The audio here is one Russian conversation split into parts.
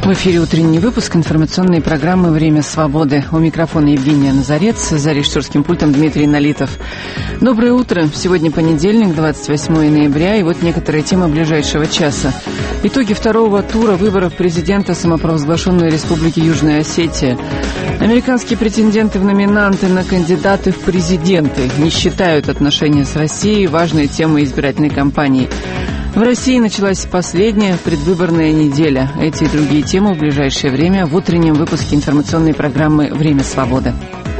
В эфире утренний выпуск информационной программы «Время свободы». У микрофона Евгения Назарец, за режиссерским пультом Дмитрий Налитов. Доброе утро. Сегодня понедельник, 28 ноября, и вот некоторые темы ближайшего часа. Итоги второго тура выборов президента самопровозглашенной Республики Южная Осетия. Американские претенденты в номинанты на кандидаты в президенты не считают отношения с Россией важной темой избирательной кампании. В России началась последняя предвыборная неделя. Эти и другие темы в ближайшее время в утреннем выпуске информационной программы «Время свободы».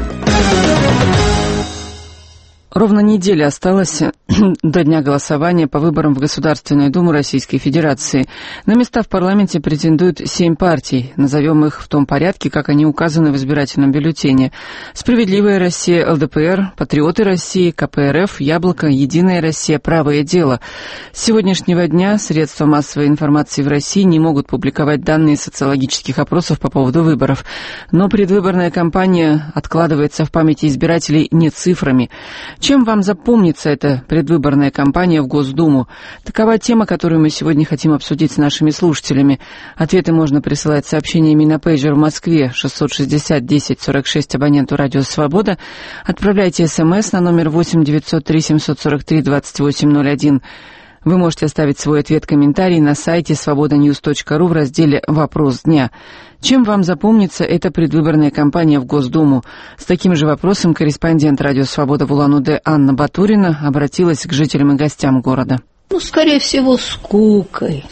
Ровно неделя осталась до дня голосования по выборам в Государственную Думу Российской Федерации. На места в парламенте претендуют 7 партий. Назовем их в том порядке, как они указаны в избирательном бюллетене. «Справедливая Россия», ЛДПР, «Патриоты России», КПРФ, «Яблоко», «Единая Россия», «Правое дело». С сегодняшнего дня средства массовой информации в России не могут публиковать данные социологических опросов по поводу выборов. Но предвыборная кампания откладывается в памяти избирателей не цифрами. Чем вам запомнится эта предвыборная кампания в Госдуму? Такова тема, которую мы сегодня хотим обсудить с нашими слушателями. Ответы можно присылать сообщениями на пейджер в Москве 660-10-46 абоненту «Радио Свобода». Отправляйте СМС на номер 8-903-743-28-01. Вы можете оставить свой ответ-комментарий на сайте svobodanews.ru в разделе «Вопрос дня». Чем вам запомнится эта предвыборная кампания в Госдуму? С таким же вопросом корреспондент «Радио Свобода» в Улан-Удэ Анна Батурина обратилась к жителям и гостям города. Скорее всего, скукой.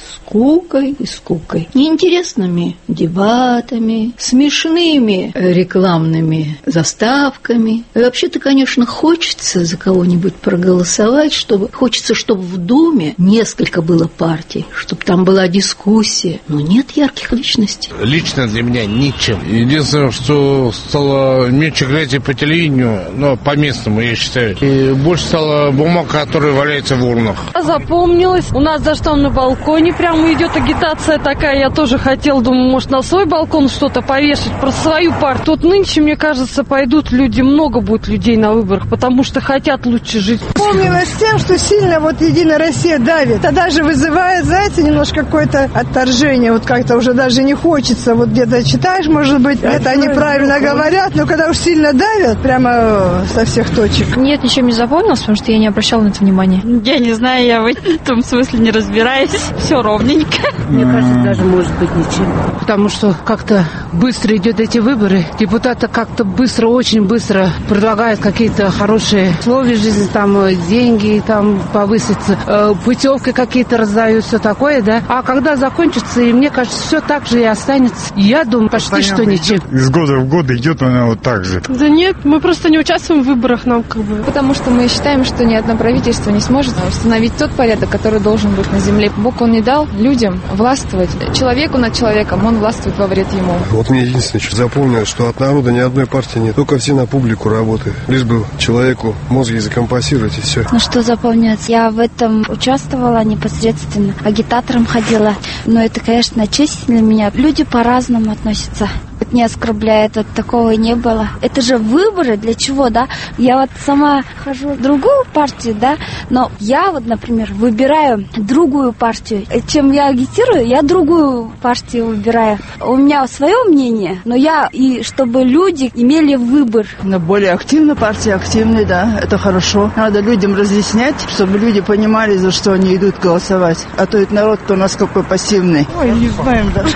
Неинтересными дебатами, смешными рекламными заставками. И вообще-то, конечно, хочется за кого-нибудь проголосовать, хочется, чтобы в Думе несколько было партий, чтобы там была дискуссия. Но нет ярких личностей. Лично для меня ничем. Единственное, что стало меньше глядя по телевидению, но по местному, я считаю. И больше стало бумаг, которые валяются в урнах. Запомнилось. У нас даже там на балконе прямо идет агитация такая. Я тоже хотела, думаю, может, на свой балкон что-то повешать про свою партию. Тут нынче, мне кажется, пойдут люди, много будет людей на выборах, потому что хотят лучше жить. Помнилось тем, что сильно «Единая Россия» давит. Это даже вызывает, знаете, немножко какое-то отторжение. Как-то уже даже не хочется. Где-то читаешь, может быть, это они правильно говорят, но когда уж сильно давят, прямо со всех точек. Нет, ничего не запомнилось, потому что я не обращала на это внимания. Я не знаю, я в этом смысле не разбираюсь. Все ровненько. Мне кажется, даже может быть ничем. Потому что как-то быстро идут эти выборы. Депутаты как-то очень быстро предлагают какие-то хорошие условия жизни, деньги повысятся, путевки какие-то раздают, все такое, да. А когда закончится, и мне кажется, все так же и останется. Я думаю, почти что ничем. Из года в год идет она вот так же. Да нет, мы просто не участвуем в выборах, нам Потому что мы считаем, что ни одно правительство не сможет установить тот порядок, который должен быть на земле. Бог, он не дал людям властвовать. Человеку над человеком, он властвует во вред ему. Мне единственное, что запомнилось, что от народа ни одной партии нет. Только все на публику работают. Лишь бы человеку мозги закомпассировать и все. Что запомнилось? Я в этом участвовала непосредственно. Агитатором ходила. Но это, конечно, честь для меня. Люди по-разному относятся. Не оскорбляет, такого и не было. Это же выборы, для чего, да? Я сама хожу в другую партию, да, но я например, выбираю другую партию. Чем я агитирую, я другую партию выбираю. У меня свое мнение, но чтобы люди имели выбор. Более активно партия, активная, да, это хорошо. Надо людям разъяснять, чтобы люди понимали, за что они идут голосовать. А то это народ-то у нас какой пассивный. Не знаем даже.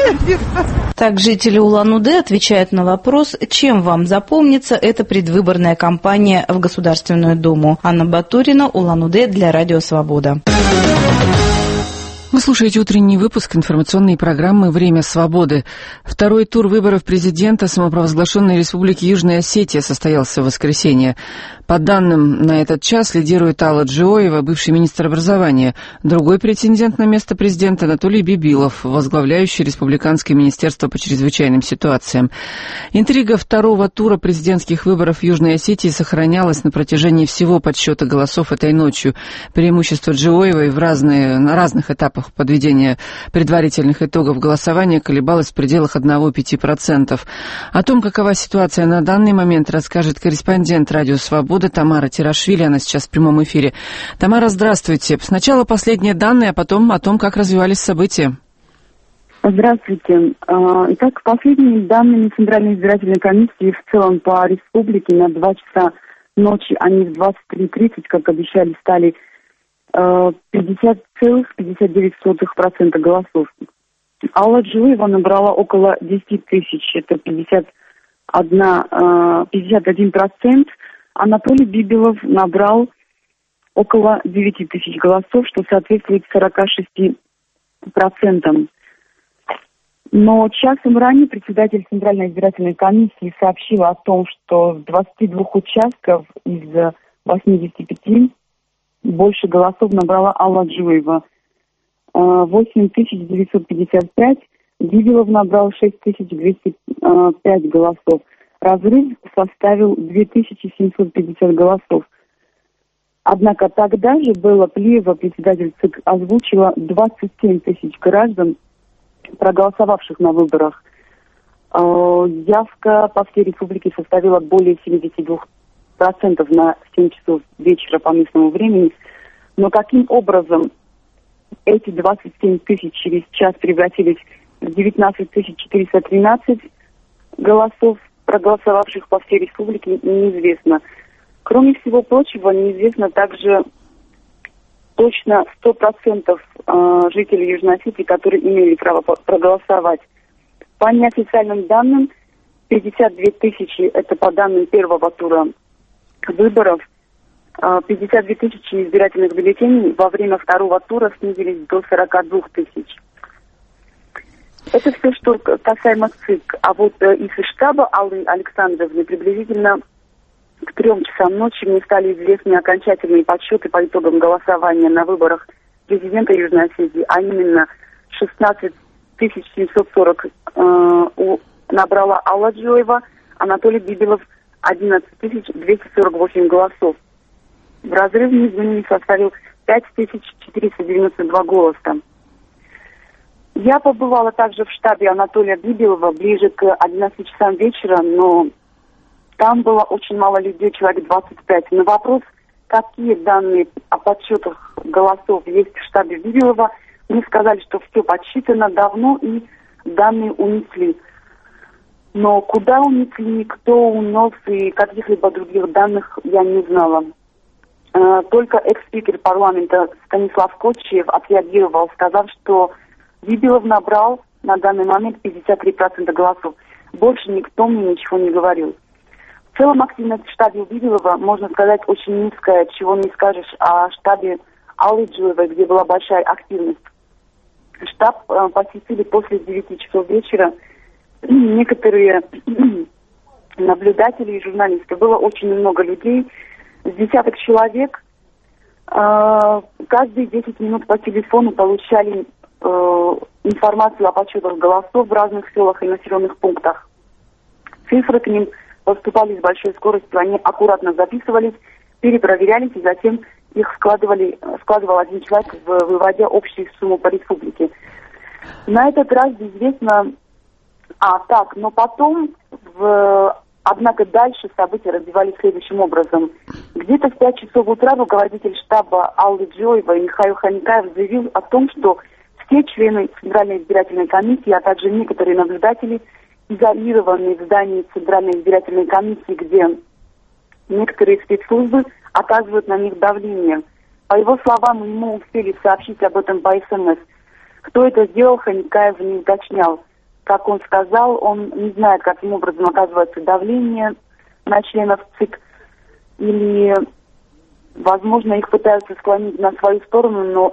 Так, жители Улан-Удэ отвечают на вопрос, чем вам запомнится эта предвыборная кампания в Государственную Думу. Анна Батурина, Улан-Удэ, для Радио Свобода. Вы слушаете утренний выпуск информационной программы «Время свободы». Второй тур выборов президента самопровозглашенной Республики Южная Осетия состоялся в воскресенье. По данным на этот час лидирует Алла Джиоева, бывший министр образования. Другой претендент на место президента Анатолий Бибилов, возглавляющий Республиканское министерство по чрезвычайным ситуациям. Интрига второго тура президентских выборов в Южной Осетии сохранялась на протяжении всего подсчета голосов этой ночью. Преимущество Джиоевой на разных этапах подведения предварительных итогов голосования колебалось в пределах 1-5%. О том, какова ситуация на данный момент, расскажет корреспондент «Радио Свобода» Тамара Тирашвили. Она сейчас в прямом эфире. Тамара, здравствуйте. Сначала последние данные, а потом о том, как развивались события. Здравствуйте. Итак, последними данными Центральной избирательной комиссии в целом по республике на 2 часа ночи, они в 23:30, как обещали, стали 50,59% голосов. Алла Джуева набрала около 10 тысяч, это 51%. Анатолий Бибилов набрал около 9 тысяч голосов, что соответствует 46%. Но часом ранее председатель Центральной избирательной комиссии сообщила о том, что в 22 участков из 85 больше голосов набрала Алла Джуева. 8955, Бибилов набрал 6205 голосов. Разрыв составил 2750 голосов. Однако тогда же Белла Плиева, председатель ЦИК, озвучила 27 тысяч граждан, проголосовавших на выборах. Явка по всей республике составила более 72% на 7 часов вечера по местному времени. Но каким образом эти 27 тысяч через час превратились в 19 413 голосов, проголосовавших по всей республике, неизвестно. Кроме всего прочего, неизвестно также точно 100% жителей Южной Осетии, которые имели право проголосовать. По неофициальным данным, 52 тысячи, это по данным первого тура выборов, 52 тысячи избирательных бюллетеней во время второго тура снизились до 42 тысяч. Это все, что касаемо ЦИК. А вот из штаба Аллы Александровны приблизительно к 3 часам ночи мне стали известны окончательные подсчеты по итогам голосования на выборах президента Южной Осетии, а именно 16 740 набрала Алла Джуева, Анатолий Бибилов 11 248 голосов. В разрыв между ними составил 5492 голоса. Я побывала также в штабе Анатолия Бибилова ближе к 11 часам вечера, но там было очень мало людей, человек 25. На вопрос, какие данные о подсчетах голосов есть в штабе Бибилова, мне сказали, что все подсчитано давно и данные унесли. Но куда унесли, кто унес и каких-либо других данных я не знала. Только экс-спикер парламента Станислав Кочиев отреагировал, сказав, что Бибилов набрал на данный момент 53% голосов. Больше никто мне ничего не говорил. В целом активность в штабе Бибилова, можно сказать, очень низкая, чего не скажешь о штабе Аллы Джуевой, где была большая активность. Штаб посетили после 9 часов вечера некоторые наблюдатели и журналисты. Было очень много людей, с десяток человек. Каждые 10 минут по телефону получали информацию о подсчетах голосов в разных селах и населенных пунктах. Цифры к ним поступали с большой скоростью, они аккуратно записывались, перепроверялись, и затем их складывал один человек, выводя общую сумму по республике. На этот раз известно... но потом, однако дальше события развивались следующим образом. Где-то в 5 часов утра руководитель штаба Аллы Джуевой Михаил Ханикаев заявил о том, что все члены Центральной избирательной комиссии, а также некоторые наблюдатели, изолированы в здании Центральной избирательной комиссии, где некоторые спецслужбы оказывают на них давление. По его словам, ему успели сообщить об этом по СМС. Кто это сделал, Ханикаев не уточнял. Как он сказал, он не знает, каким образом оказывается давление на членов ЦИК, или, возможно, их пытаются склонить на свою сторону, но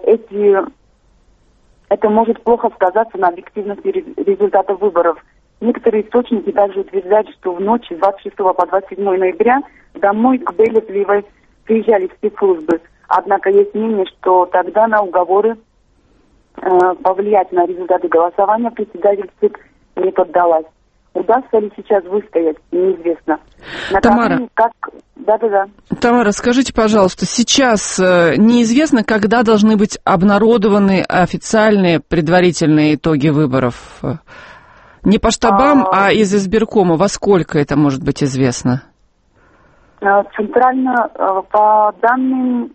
это может плохо сказаться на объективности результатов выборов. Некоторые источники также утверждают, что в ночь с 26 по 27 ноября домой к Белле Плиевой приезжали спецслужбы. Однако есть мнение, что тогда на уговоры повлиять на результаты голосования председатель ЦИК не поддалась. Удастся ли сейчас выстоять, неизвестно. Тамара, Тамара, скажите, пожалуйста, сейчас неизвестно, когда должны быть обнародованы официальные предварительные итоги выборов? Не по штабам, а из избиркома. Во сколько это может быть известно? Центрально, по данным,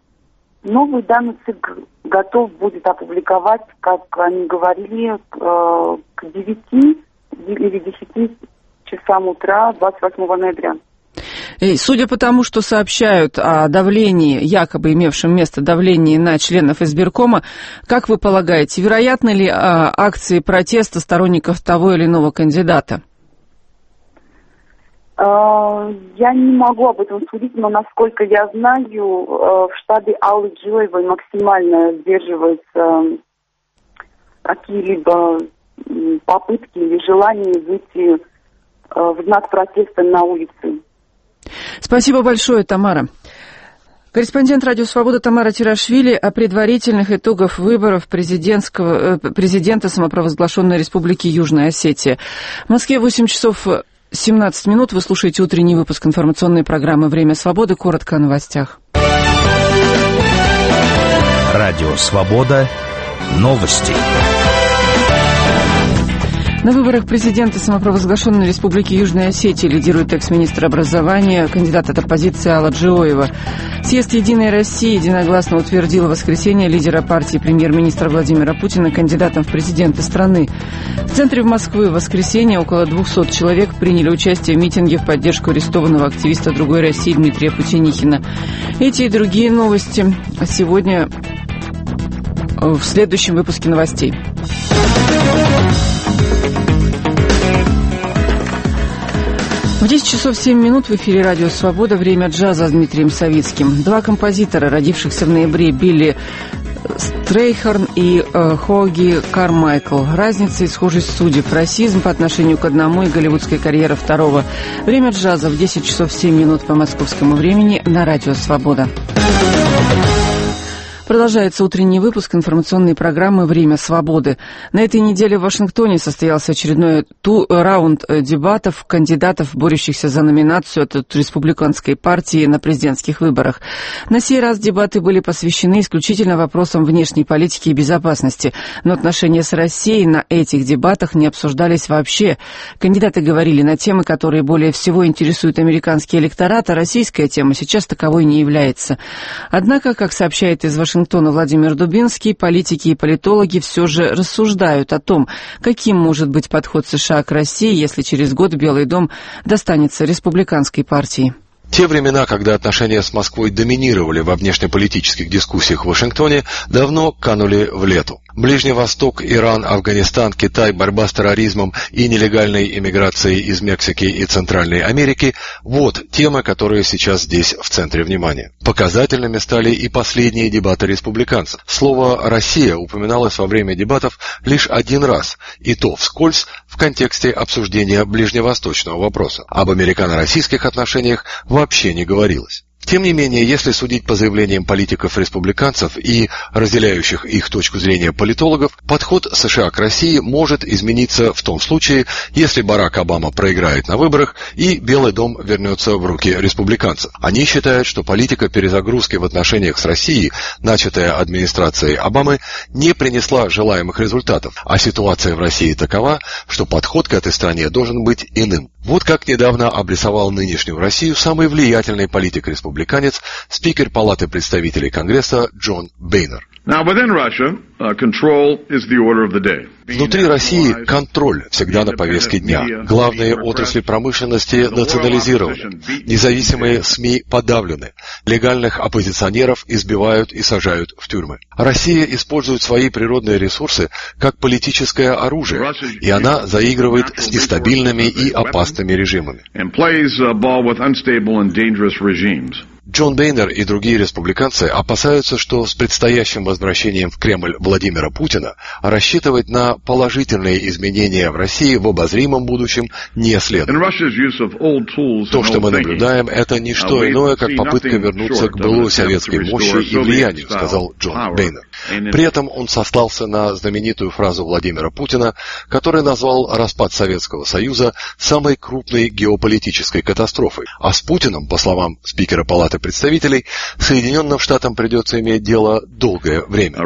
новые данные ЦИК готов будет опубликовать, как они говорили, к 9 или 10 часам утра 28 ноября. И судя по тому, что сообщают о давлении, якобы имевшем место давлении на членов избиркома, как вы полагаете, вероятны ли акции протеста сторонников того или иного кандидата? Я не могу об этом судить, но, насколько я знаю, в штабе Аллы Джоевой максимально сдерживаются какие-либо попытки или желания выйти в знак протеста на улицы. Спасибо большое, Тамара. Корреспондент «Радио Свобода» Тамара Тирашвили о предварительных итогах выборов президента самопровозглашенной Республики Южная Осетия. В Москве 8 часов 17 минут. Вы слушаете утренний выпуск информационной программы «Время свободы». Коротко о новостях. Радио Свобода. Новости. На выборах президента самопровозглашенной Республики Южная Осетия лидирует экс-министр образования, кандидат от оппозиции Алла Джоева. Съезд «Единой России» единогласно утвердил в воскресенье лидера партии премьер-министра Владимира Путина кандидатом в президенты страны. В центре Москвы в воскресенье около 200 человек приняли участие в митинге в поддержку арестованного активиста «Другой России» Дмитрия Путинихина. Эти и другие новости сегодня в следующем выпуске новостей. В 10 часов 7 минут в эфире «Радио Свобода». Время джаза с Дмитрием Савицким. Два композитора, родившихся в ноябре, Билли Стрейхорн и Хоги Кармайкл. Разница и схожесть судеб. Расизм по отношению к одному и голливудская карьера второго. Время джаза в 10 часов 7 минут по московскому времени на «Радио Свобода». Продолжается утренний выпуск информационной программы «Время свободы». На этой неделе в Вашингтоне состоялся очередной раунд дебатов кандидатов, борющихся за номинацию от республиканской партии на президентских выборах. На сей раз дебаты были посвящены исключительно вопросам внешней политики и безопасности, но отношения с Россией на этих дебатах не обсуждались вообще. Кандидаты говорили на темы, которые более всего интересуют американский электорат, а российская тема сейчас таковой не является. Однако, как сообщает из Вашингтона Владимир Дубинский, политики и политологи все же рассуждают о том, каким может быть подход США к России, если через год Белый дом достанется республиканской партии. Те времена, когда отношения с Москвой доминировали во внешнеполитических дискуссиях в Вашингтоне, давно канули в лету. Ближний Восток, Иран, Афганистан, Китай, борьба с терроризмом и нелегальной иммиграцией из Мексики и Центральной Америки – вот темы, которые сейчас здесь в центре внимания. Показательными стали и последние дебаты республиканцев. Слово «Россия» упоминалось во время дебатов лишь один раз, и то вскользь в контексте обсуждения ближневосточного вопроса. Об американо-российских отношениях вообще не говорилось. Тем не менее, если судить по заявлениям политиков-республиканцев и разделяющих их точку зрения политологов, подход США к России может измениться в том случае, если Барак Обама проиграет на выборах и Белый дом вернется в руки республиканцев. Они считают, что политика перезагрузки в отношениях с Россией, начатая администрацией Обамы, не принесла желаемых результатов, а ситуация в России такова, что подход к этой стране должен быть иным. Вот как недавно обрисовал нынешнюю Россию самый влиятельный политик-республиканец, спикер Палаты представителей Конгресса Джон Бейнер. Внутри России контроль всегда на повестке дня. Главные отрасли промышленности национализированы. Независимые СМИ подавлены. Легальных оппозиционеров избивают и сажают в тюрьмы. Россия использует свои природные ресурсы как политическое оружие, и она заигрывает с нестабильными и опасными режимами. Джон Бейнер и другие республиканцы опасаются, что с предстоящим возвращением в Кремль Владимира Путина рассчитывать на положительные изменения в России в обозримом будущем не следует. То, что мы наблюдаем, это не что иное, как попытка вернуться к былой советской мощи и влиянию, сказал Джон Бейнер. При этом он сослался на знаменитую фразу Владимира Путина, который назвал распад Советского Союза самой крупной геополитической катастрофой. А с Путиным, по словам спикера Палаты Палаты представителей, Соединенным Штатам придется иметь дело долгое время.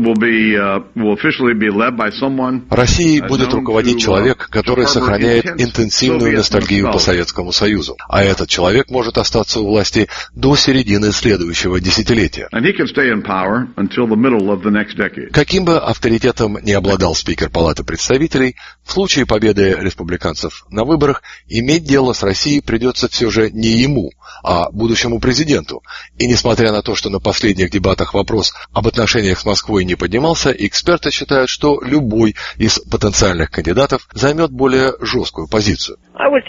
Россией будет руководить человек, который сохраняет интенсивную ностальгию по Советскому Союзу, а этот человек может остаться у власти до середины следующего десятилетия. Каким бы авторитетом ни обладал спикер Палаты представителей, в случае победы республиканцев на выборах иметь дело с Россией придется все же не ему, а будущему президенту. И несмотря на то, что на последних дебатах вопрос об отношениях с Москвой не поднимался, эксперты считают, что любой из потенциальных кандидатов займет более жесткую позицию.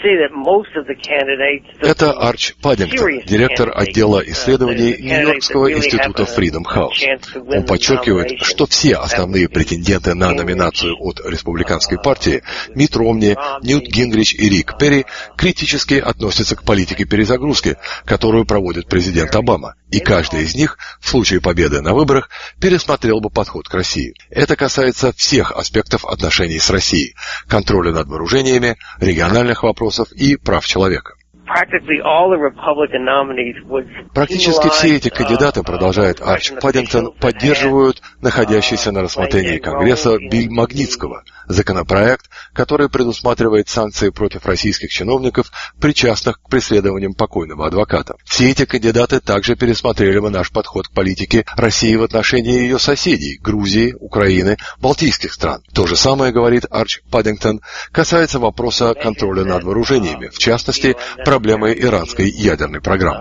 Это Арч Паддингтон, директор отдела исследований Нью-Йоркского института Freedom House. Он подчеркивает, что все основные претенденты на номинацию от республиканской партии Митт Ромни, Ньют Гингрич и Рик Перри критически относятся к политике перезагрузки, которую проводит президент Обама. И каждый из них, в случае победы на выборах, пересмотрел бы подход к России. Это касается всех аспектов отношений с Россией: контроля над вооружениями, региональных вопросов и прав человека. Практически все эти кандидаты, продолжает Арч Паддингтон, поддерживают находящийся на рассмотрении Конгресса Билл Магнитского, законопроект, который предусматривает санкции против российских чиновников, причастных к преследованиям покойного адвоката. Все эти кандидаты также пересмотрели бы наш подход к политике России в отношении ее соседей – Грузии, Украины, Балтийских стран. То же самое, говорит Арч Паддингтон, касается вопроса контроля над вооружениями, в частности, проблемы иранской ядерной программы.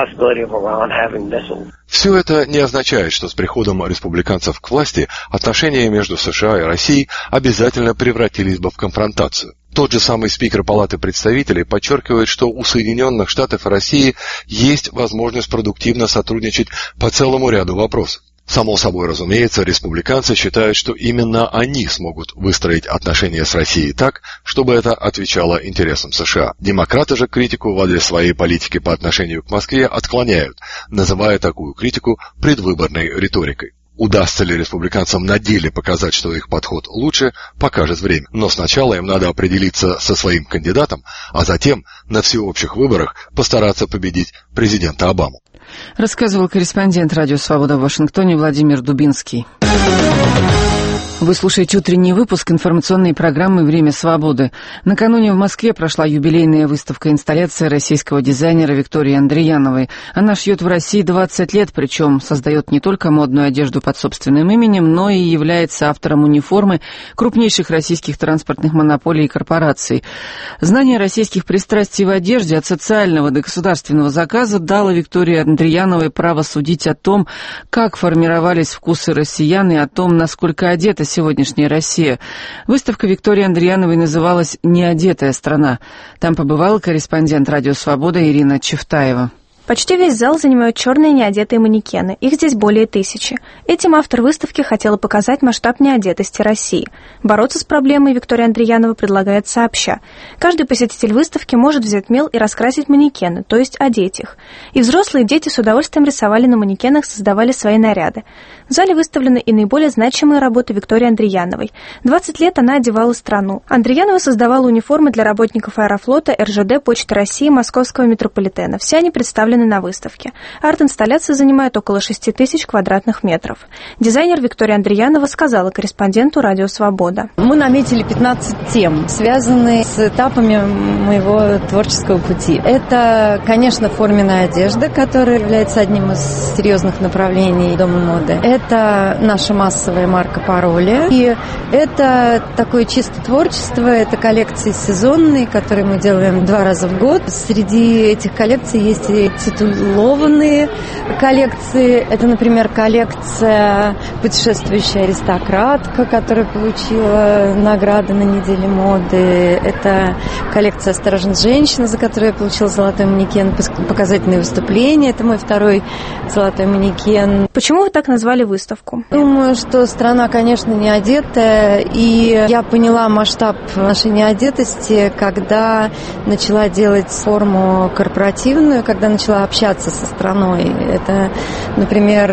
Все это не означает, что с приходом республиканцев к власти отношения между США и Россией обязательно превратились бы в конфронтацию. Тот же самый спикер Палаты представителей подчеркивает, что у Соединенных Штатов и России есть возможность продуктивно сотрудничать по целому ряду вопросов. Само собой разумеется, республиканцы считают, что именно они смогут выстроить отношения с Россией так, чтобы это отвечало интересам США. Демократы же критику в адрес своей политики по отношению к Москве отклоняют, называя такую критику предвыборной риторикой. Удастся ли республиканцам на деле показать, что их подход лучше, покажет время. Но сначала им надо определиться со своим кандидатом, а затем на всеобщих выборах постараться победить президента Обаму. Рассказывал корреспондент «Радио Свобода» в Вашингтоне Владимир Дубинский. Вы слушаете утренний выпуск информационной программы «Время свободы». Накануне в Москве прошла юбилейная выставка-инсталляция российского дизайнера Виктории Андрияновой. Она шьет в России 20 лет, причем создает не только модную одежду под собственным именем, но и является автором униформы крупнейших российских транспортных монополий и корпораций. Знание российских пристрастий в одежде от социального до государственного заказа дало Виктории Андрияновой право судить о том, как формировались вкусы россиян и о том, насколько одета сегодняшняя Россия. Выставка Виктории Андрияновой называлась «Неодетая страна». Там побывала корреспондент «Радио Свобода» Ирина Чевтаева. Почти весь зал занимают черные неодетые манекены. Их здесь более 1000. Этим автор выставки хотела показать масштаб неодетости России. Бороться с проблемой Виктория Андрияновна предлагает сообща. Каждый посетитель выставки может взять мел и раскрасить манекены, то есть одеть их. И взрослые, и дети с удовольствием рисовали на манекенах, создавали свои наряды. В зале выставлены и наиболее значимые работы Виктории Андрияновой. 20 лет она одевала страну. Андриянова создавала униформы для работников Аэрофлота, РЖД, Почты России, Московского метрополитена. Все они представлены на выставке. Арт-инсталляция занимает около 6000 квадратных метров. Дизайнер Виктория Андрияновна сказала корреспонденту «Радио Свобода». Мы наметили 15 тем, связанные с этапами моего творческого пути. Это, конечно, форменная одежда, которая является одним из серьезных направлений дома моды. Это наша массовая марка «Пароли». И это такое чисто творчество, это коллекции сезонные, которые мы делаем 2 раза в год. Среди этих коллекций есть и титулованные коллекции. Это, например, коллекция «Путешествующая аристократка», которая получила награды на неделе моды. Это коллекция «Осторожно, женщина», за которую я получила золотой манекен, показательные выступления. Это мой 2-й золотой манекен. Почему вы так назвали выставку? Думаю, что страна, конечно, не одетая. И я поняла масштаб нашей неодетости, когда начала делать форму корпоративную, когда начала общаться со страной. Это, например,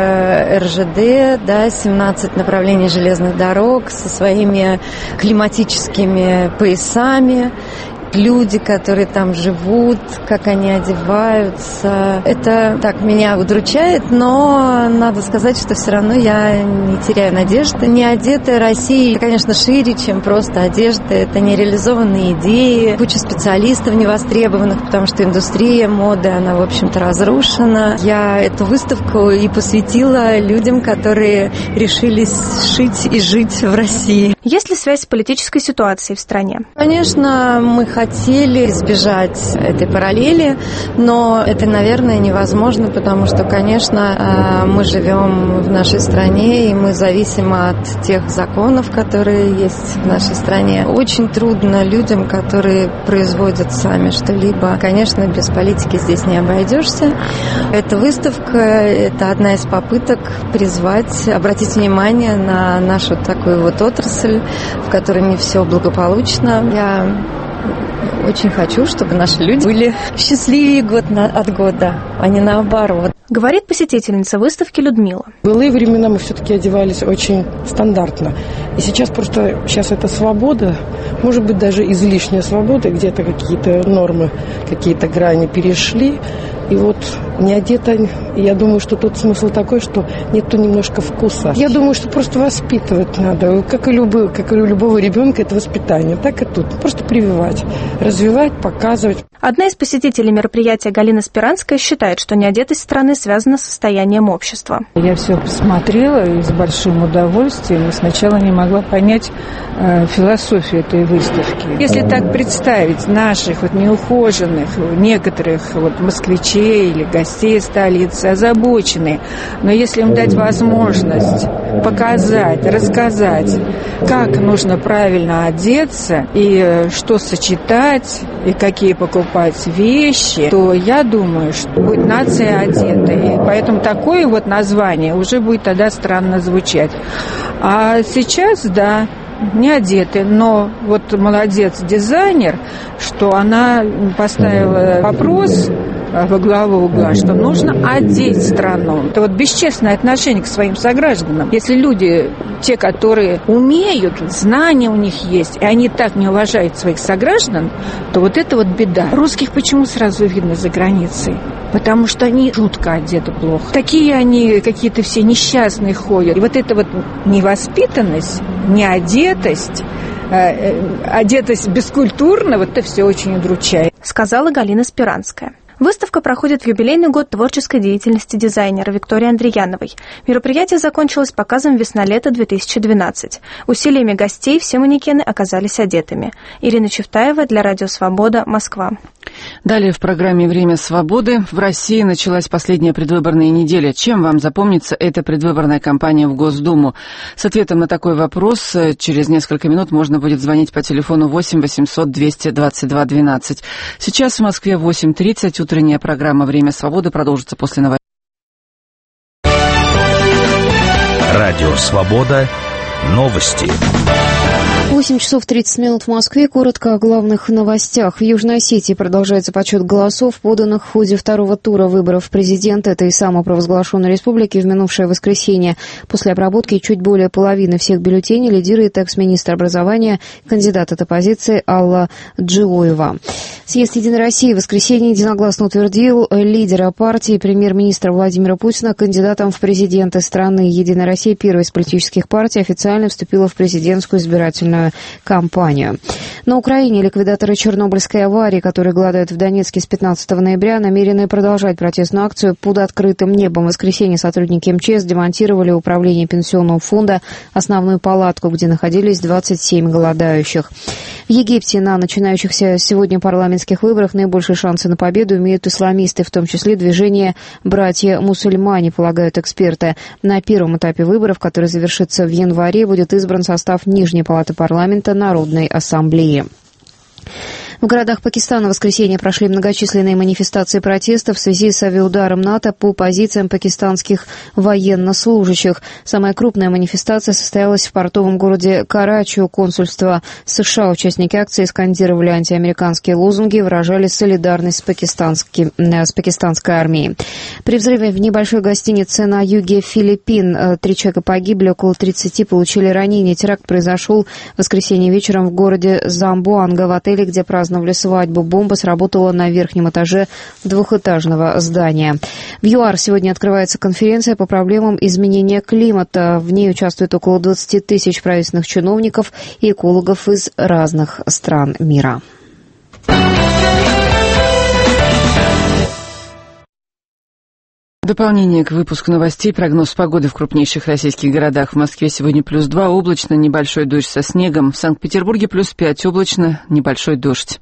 РЖД, 17 направлений железных дорог со своими климатическими поясами. люди, которые там живут, как они одеваются. Это так меня удручает, но надо сказать, что все равно я не теряю надежды. Неодетая Россия, конечно, шире, чем просто одежда. Это нереализованные идеи, куча специалистов невостребованных, потому что индустрия моды, она, в общем-то, разрушена. Я эту выставку и посвятила людям, которые решились шить и жить в России. Есть ли связь с политической ситуацией в стране? Конечно, мы хотели избежать этой параллели, но это, наверное, невозможно, потому что, конечно, мы живем в нашей стране, и мы зависимы от тех законов, которые есть в нашей стране. Очень трудно людям, которые производят сами что-либо. Конечно, без политики здесь не обойдешься. Эта выставка – это одна из попыток призвать, обратить внимание на нашу такую вот отрасль, в которой не все благополучно. Я очень хочу, чтобы наши люди были счастливее год от года, а не наоборот. Говорит посетительница выставки Людмила. В былые времена мы все-таки одевались очень стандартно. И сейчас это свобода, может быть, даже излишняя свобода, где-то какие-то нормы, какие-то грани перешли. И вот не одета, я думаю, что тут смысл такой, что нету немножко вкуса. Я думаю, что просто воспитывать надо, как и у любого ребенка, это воспитание. Так и тут. Просто прививать, развивать, показывать. Одна из посетителей мероприятия, Галина Спиранская, считает, что неодетость страны связана с состоянием общества. Я все посмотрела и с большим удовольствием, и сначала не могла понять философию этой выставки. Если так представить наших неухоженных, некоторых москвичей или гостей столицы, озабоченные, но если им дать возможность показать, рассказать, как нужно правильно одеться и что сочетать, и какие покупать вещи, то я думаю, что будет нация одета. И поэтому такое название уже будет тогда странно звучать. А сейчас, да, не одеты, но молодец дизайнер, что она поставила вопрос во главу угла, что нужно одеть страну. Это бесчестное отношение к своим согражданам. Если люди, те, которые умеют, знания у них есть, и они так не уважают своих сограждан, то это беда. Русских почему сразу видно за границей? Потому что они жутко одеты плохо. Такие они какие-то все несчастные ходят. И эта невоспитанность, неодетость, одетость бескультурно, это все очень удручает. Сказала Галина Спиранская. Выставка проходит в юбилейный год творческой деятельности дизайнера Виктории Андрияновой. Мероприятие закончилось показом «Весна-лето 2012». Усилиями гостей все манекены оказались одетыми. Ирина Чевтаева для Радио Свобода, Москва. Далее в программе «Время свободы». В России началась последняя предвыборная неделя. Чем вам запомнится эта предвыборная кампания в Госдуму? С ответом на такой вопрос через несколько минут можно будет звонить по телефону 8 800 222 12. Сейчас в Москве 8:30. Утренняя программа «Время свободы» продолжится после новостей. Радио «Свобода». Новости. 8 часов 30 минут в Москве. Коротко о главных новостях. В Южной Осетии продолжается подсчет голосов, поданных в ходе второго тура выборов президента этой самопровозглашенной республики в минувшее воскресенье. После обработки чуть более половины всех бюллетеней лидирует экс-министр образования, кандидат от оппозиции Алла Джиоева. Съезд «Единой России» в воскресенье единогласно утвердил лидера партии, премьер-министра Владимира Путина, кандидатом в президенты страны. «Единая Россия», первая из политических партий, официально вступила в президентскую избирательную кампанию. На Украине ликвидаторы Чернобыльской аварии, которые голодают в Донецке с 15 ноября, намерены продолжать протестную акцию под открытым небом. В воскресенье сотрудники МЧС демонтировали у управления Пенсионного фонда основную палатку, где находились 27 голодающих. В Египте на начинающихся сегодня парламентских выборах наибольшие шансы на победу имеют исламисты, в том числе движение «Братья-мусульмане», полагают эксперты. На первом этапе выборов, который завершится в январе, будет избран состав Нижней палаты парламента Народной ассамблеи. В городах Пакистана в воскресенье прошли многочисленные манифестации протеста в связи с авиаударом НАТО по позициям пакистанских военнослужащих. Самая крупная манифестация состоялась в портовом городе Карачи. У консульства США участники акции скандировали антиамериканские лозунги и выражали солидарность с пакистанской армией. При взрыве в небольшой гостинице на юге Филиппин 3 человека погибли, около 30 получили ранения. Теракт произошел в воскресенье вечером в городе Замбоанга, в отеле, где праздновали праздновали свадьбу. Бомба сработала на верхнем этаже двухэтажного здания. В ЮАР сегодня открывается конференция по проблемам изменения климата. В ней участвует около 20 тысяч правительственных чиновников и экологов из разных стран мира. Дополнение к выпуску новостей. Прогноз погоды в крупнейших российских городах. В Москве сегодня +2, облачно, небольшой дождь со снегом. В Санкт-Петербурге +5, облачно, небольшой дождь.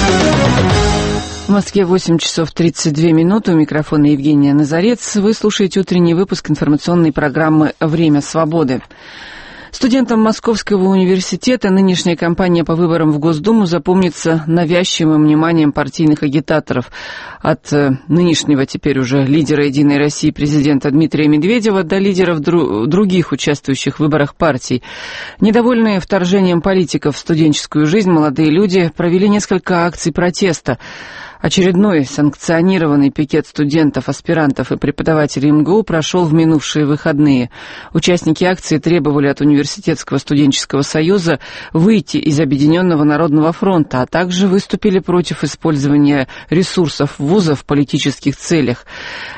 В Москве 8 часов 32 минуты. У микрофона Евгения Назарец. Вы слушаете утренний выпуск информационной программы «Время свободы». Студентам Московского университета нынешняя кампания по выборам в Госдуму запомнится навязчивым вниманием партийных агитаторов. От нынешнего теперь уже лидера «Единой России» президента Дмитрия Медведева до лидеров других участвующих в выборах партий. Недовольные вторжением политиков в студенческую жизнь молодые люди провели несколько акций протеста. Очередной санкционированный пикет студентов, аспирантов и преподавателей МГУ прошел в минувшие выходные. Участники акции требовали от Университетского студенческого союза выйти из Объединенного народного фронта, а также выступили против использования ресурсов вуза в политических целях.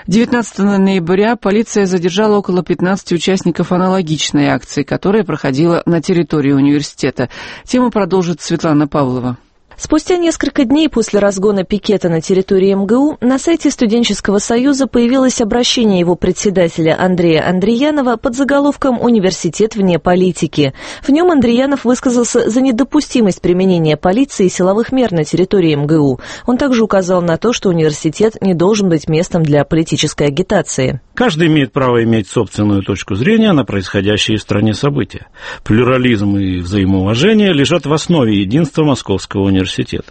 19 ноября полиция задержала около 15 участников аналогичной акции, которая проходила на территории университета. Тему продолжит Светлана Павлова. Спустя несколько дней после разгона пикета на территории МГУ на сайте студенческого союза появилось обращение его председателя Андрея Андриянова под заголовком «Университет вне политики». В нем Андриянов высказался за недопустимость применения полиции и силовых мер на территории МГУ. Он также указал на то, что университет не должен быть местом для политической агитации. Каждый имеет право иметь собственную точку зрения на происходящие в стране события. Плюрализм и взаимоуважение лежат в основе единства Московского университета.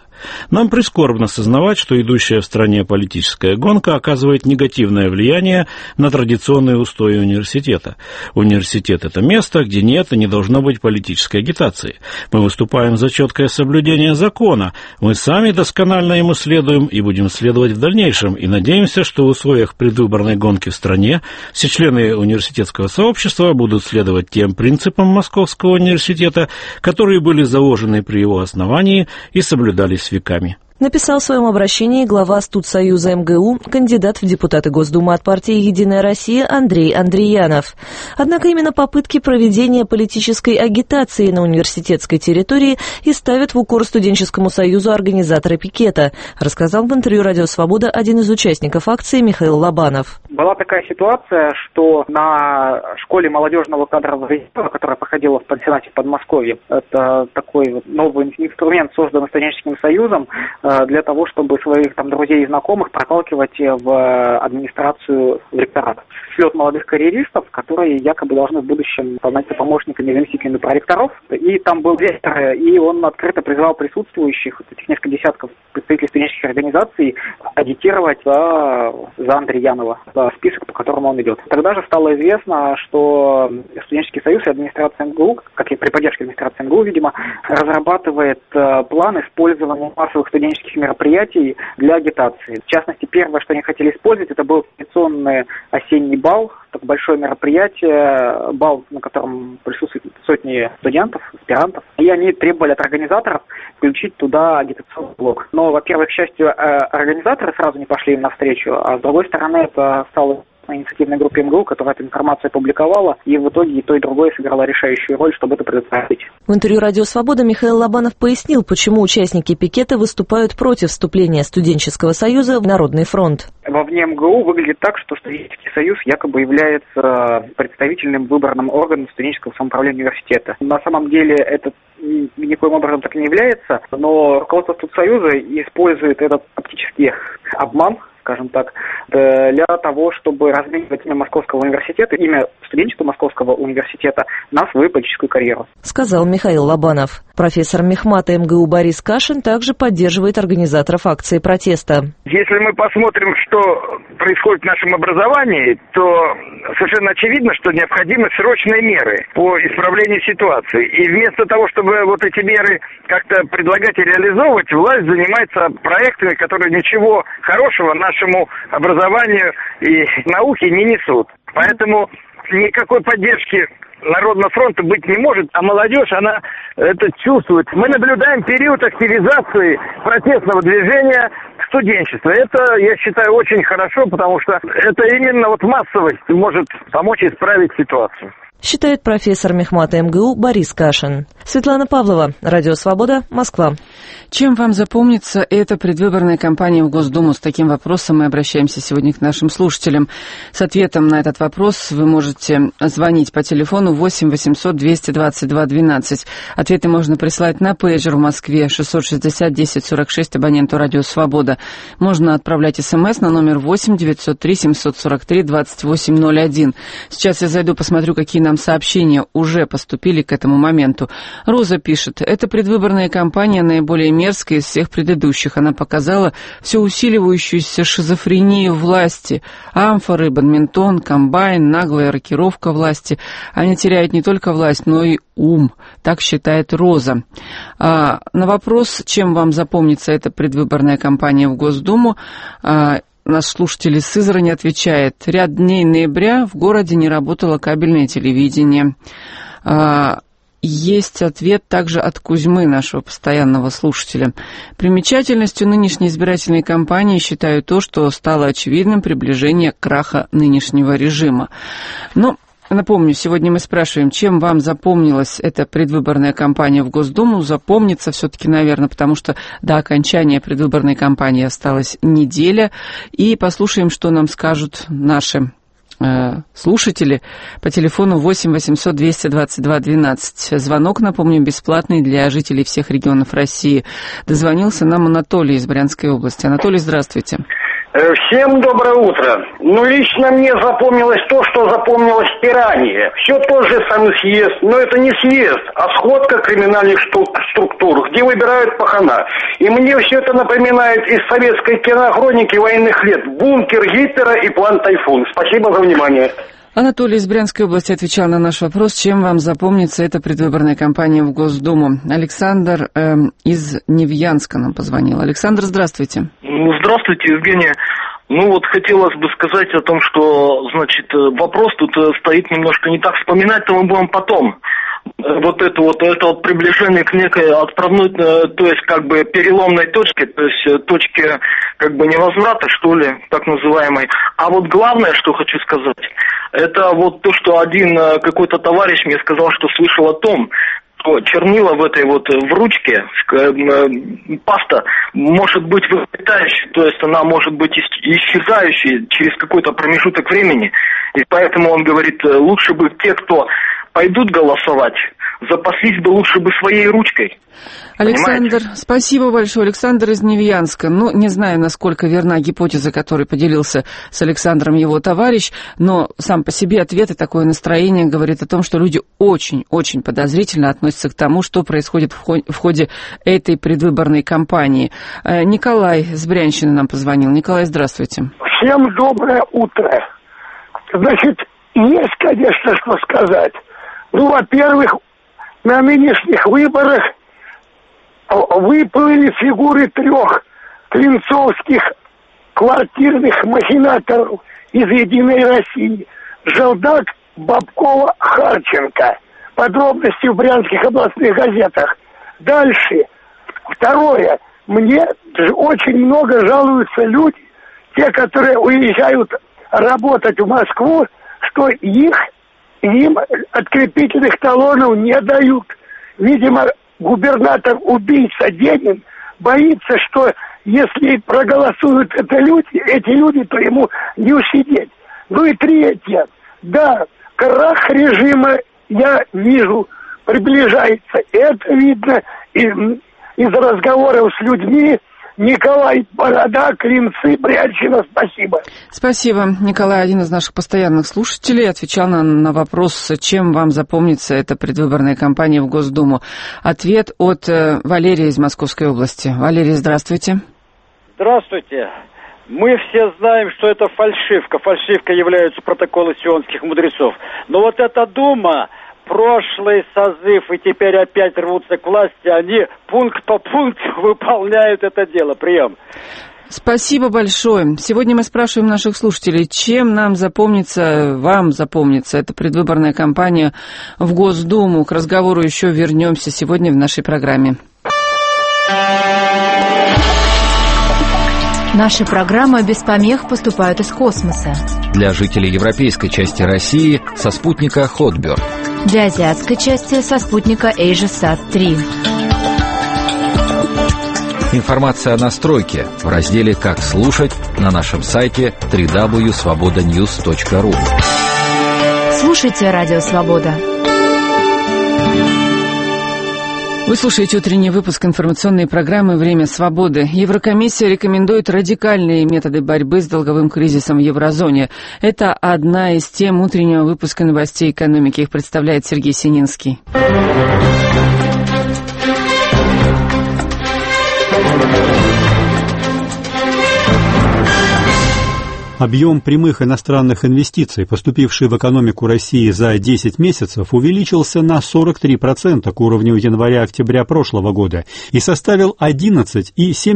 Нам прискорбно сознавать, что идущая в стране политическая гонка оказывает негативное влияние на традиционные устои университета. Университет – это место, где нет и не должно быть политической агитации. Мы выступаем за четкое соблюдение закона. Мы сами досконально ему следуем и будем следовать в дальнейшем. И надеемся, что в условиях предвыборной гонки в стране все члены университетского сообщества будут следовать тем принципам Московского университета, которые были заложены при его основании и соблюдались веками. Написал в своем обращении глава студсоюза МГУ, кандидат в депутаты Госдумы от партии «Единая Россия» Андрей Андриянов. Однако именно попытки проведения политической агитации на университетской территории и ставят в укор студенческому союзу организаторы пикета, рассказал в интервью «Радио Свобода» один из участников акции Михаил Лобанов. Была такая ситуация, что на школе молодежного кадрового резерва, которая проходила в пансионате в Подмосковье, это такой новый инструмент, созданный студенческим союзом, для того, чтобы своих там друзей и знакомых проталкивать в администрацию ректората. Слет молодых карьеристов, которые якобы должны в будущем становиться помощниками заместителями проректоров. И там был ректор, и он открыто призвал присутствующих, этих несколько десятков представителей студенческих организаций, агитировать за Андриянова, за список, по которому он идет. Тогда же стало известно, что студенческий союз и администрация МГУ, как и при поддержке администрации МГУ, видимо, разрабатывает план использования массовых студенческих мероприятий для агитации. В частности, первое, что они хотели использовать, это был традиционный осенний бал, такое большое мероприятие, бал, на котором присутствуют сотни студентов, аспирантов. И они требовали от организаторов включить туда агитационный блок. Но, во-первых, к счастью, организаторы сразу не пошли им навстречу, а с другой стороны, это стало на инициативной группе МГУ, которая эту информацию опубликовала, и в итоге и то, и другое сыграло решающую роль, чтобы это предотвратить. В интервью «Радио Свобода» Михаил Лобанов пояснил, почему участники пикета выступают против вступления студенческого союза в Народный фронт. Вовне МГУ выглядит так, что студенческий союз якобы является представительным выборным органом студенческого самоуправления университета. На самом деле это никоим образом так не является, но руководство студсоюза использует этот оптический обман, скажем так, для того, чтобы разменивать имя Московского университета, имя студенчества Московского университета на свою политическую карьеру. Сказал Михаил Лобанов. Профессор мехмата МГУ Борис Кашин также поддерживает организаторов акции протеста. Если мы посмотрим, что происходит в нашем образовании, то совершенно очевидно, что необходимы срочные меры по исправлению ситуации. И вместо того, чтобы вот эти меры как-то предлагать и реализовывать, власть занимается проектами, которые ничего хорошего нашему образованию и науке не несут. Поэтому никакой поддержки Народного фронта быть не может, а молодежь, она это чувствует. Мы наблюдаем период активизации протестного движения студенчества. Это, я считаю, очень хорошо, потому что это именно вот массовость может помочь исправить ситуацию. Считает профессор мехмата МГУ Борис Кашин. Светлана Павлова, Радио Свобода, Москва. Чем вам запомнится эта предвыборная кампания в Госдуму? С таким вопросом мы обращаемся сегодня к нашим слушателям. С ответом на этот вопрос вы можете звонить по телефону 8 800 222 12. Ответы можно прислать на пейджер в Москве 660 10 46 абоненту Радио Свобода. Можно отправлять СМС на номер 8 903 743 2801. Сейчас я зайду, посмотрю, какие нам сообщения уже поступили к этому моменту. Роза пишет: это предвыборная кампания наиболее мерзкая из всех предыдущих. Она показала всю усиливающуюся шизофрению власти. Амфоры, бадминтон, комбайн, наглая рокировка власти. Они теряют не только власть, но и ум. Так считает Роза. На вопрос, чем вам запомнится эта предвыборная кампания в Госдуму, наш слушатель из Сызрани отвечает: ряд дней ноября в городе не работало кабельное телевидение. Есть ответ также от Кузьмы, нашего постоянного слушателя. Примечательностью нынешней избирательной кампании считаю то, что стало очевидным приближение краха нынешнего режима. Но напомню, сегодня мы спрашиваем, чем вам запомнилась эта предвыборная кампания в Госдуму. Запомнится все-таки, наверное, потому что до окончания предвыборной кампании осталась неделя. И послушаем, что нам скажут наши слушатели по телефону 8 800 222 12. Звонок, напомню, бесплатный для жителей всех регионов России. Дозвонился нам Анатолий из Брянской области. Анатолий, здравствуйте. Всем доброе утро. Лично мне запомнилось то, что запомнилось и ранее. Все тот же самый съезд, но это не съезд, а сходка криминальных структур, где выбирают пахана. И мне все это напоминает из советской кинохроники военных лет: бункер Гитлера и план Тайфун. Спасибо за внимание. Анатолий из Брянской области отвечал на наш вопрос, чем вам запомнится эта предвыборная кампания в Госдуму. Александр из Невьянска нам позвонил. Александр, здравствуйте. Здравствуйте, Евгения. Хотелось бы сказать о том, что, вопрос тут стоит немножко не так. Вспоминать-то мы будем потом. Это приближение к некой отправной, то есть переломной точке, то есть точке невозврата, что ли, так называемой. А главное, что хочу сказать, это то, что один какой-то товарищ мне сказал, что слышал о том, что чернила в этой в ручке, паста может быть вылетающей, то есть она может быть исчезающей через какой-то промежуток времени. И поэтому он говорит, лучше бы те, кто пойдут голосовать, запаслись бы лучше бы своей ручкой. Александр, спасибо большое. Александр из Невьянска. Не знаю, насколько верна гипотеза, которой поделился с Александром его товарищ, но сам по себе ответ и такое настроение говорит о том, что люди очень-очень подозрительно относятся к тому, что происходит в ходе этой предвыборной кампании. Николай из Брянщины нам позвонил. Николай, здравствуйте. Всем доброе утро. Есть, конечно, что сказать. Во-первых, на нынешних выборах выплыли фигуры 3 клинцовских квартирных махинаторов из «Единой России». Желдак, Бабкова, Харченко. Подробности в брянских областных газетах. Дальше. Второе. Мне очень много жалуются люди, те, которые уезжают работать в Москву, что им открепительных талонов не дают. Видимо, губернатор-убийца Денин боится, что если проголосуют эти люди, то ему не усидеть. И третье. Да, крах режима, я вижу, приближается. Это видно из разговоров с людьми. Николай, Борода, Клинцы, Брянщина, спасибо. Спасибо. Николай, один из наших постоянных слушателей, отвечал на вопрос, чем вам запомнится эта предвыборная кампания в Госдуму. Ответ от Валерия из Московской области. Валерий, здравствуйте. Здравствуйте. Мы все знаем, что это фальшивка. Фальшивкой являются протоколы сионских мудрецов. Но эта Дума, прошлый созыв и теперь опять рвутся к власти, они пункт по пункту выполняют это дело. Прием. Спасибо большое. Сегодня мы спрашиваем наших слушателей, чем вам запомнится эта предвыборная кампания в Госдуму. К разговору еще вернемся сегодня в нашей программе. Наши программы без помех поступают из космоса. Для жителей европейской части России со спутника Hotbird. Для азиатской части со спутника AsiaSat-3. Информация о настройке в разделе «Как слушать» на нашем сайте www.svobodanews.ru. Слушайте Радио Свобода. Вы слушаете утренний выпуск информационной программы «Время свободы». Еврокомиссия рекомендует радикальные методы борьбы с долговым кризисом в еврозоне. Это одна из тем утреннего выпуска новостей экономики. Их представляет Сергей Сининский. Объем прямых иностранных инвестиций, поступивший в экономику России за 10 месяцев, увеличился на 43% к уровню января-октября прошлого года и составил 11,7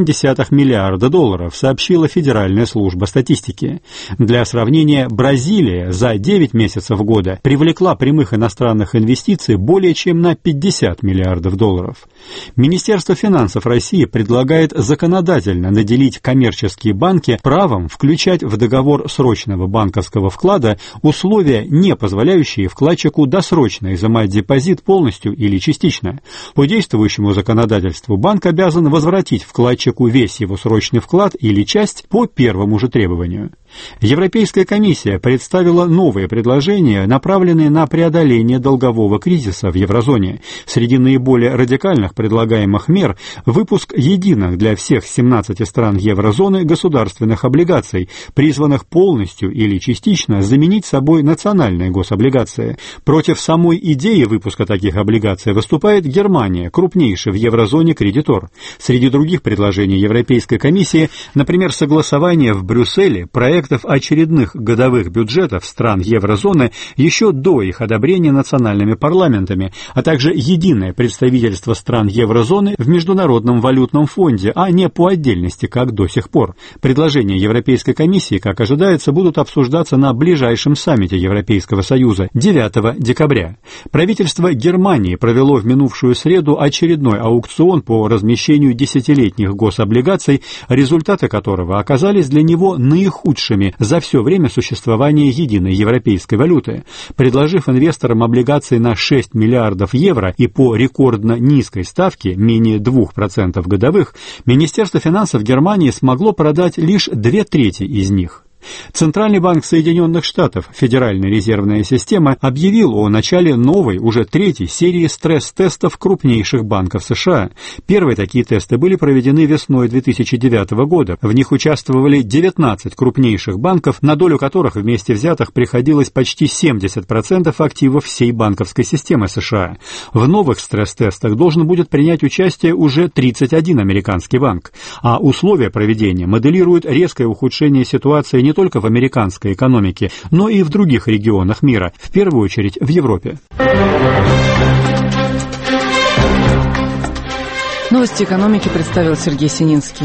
миллиарда долларов, сообщила Федеральная служба статистики. Для сравнения, Бразилия за 9 месяцев года привлекла прямых иностранных инвестиций более чем на 50 миллиардов долларов. Министерство финансов России предлагает законодательно наделить коммерческие банки правом включать в договор срочного банковского вклада условия, не позволяющие вкладчику досрочно изымать депозит полностью или частично. По действующему законодательству банк обязан возвратить вкладчику весь его срочный вклад или часть по первому же требованию. Европейская комиссия представила новые предложения, направленные на преодоление долгового кризиса в еврозоне. Среди наиболее радикальных предлагаемых мер – выпуск единых для всех 17 стран еврозоны государственных облигаций, призванных полностью или частично заменить собой национальные гособлигации. Против самой идеи выпуска таких облигаций выступает Германия, крупнейший в еврозоне кредитор. Среди других предложений Европейской комиссии, например, согласование в Брюсселе проектов очередных годовых бюджетов стран еврозоны еще до их одобрения национальными парламентами, а также единое представительство стран еврозоны в Международном валютном фонде, а не по отдельности, как до сих пор. Предложения Европейской комиссии, как ожидается, будут обсуждаться на ближайшем саммите Европейского Союза 9 декабря. Правительство Германии провело в минувшую среду очередной аукцион по размещению десятилетних гособлигаций, результаты которого оказались для него наихудшими за все время существования единой европейской валюты. Предложив инвесторам облигации на 6 миллиардов евро и по рекордно низкой ставке, менее 2% годовых, Министерство финансов Германии смогло продать лишь 2/3 из них. Центральный банк Соединенных Штатов, Федеральная резервная система, объявил о начале новой, уже третьей серии стресс-тестов крупнейших банков США. Первые такие тесты были проведены весной 2009 года. В них участвовали 19 крупнейших банков, на долю которых вместе взятых приходилось почти 70% активов всей банковской системы США. В новых стресс-тестах должен будет принять участие уже 31 американский банк. А условия проведения моделируют резкое ухудшение ситуации не только в американской экономике, но и в других регионах мира, в первую очередь в Европе. Новости экономики представил Сергей Сининский.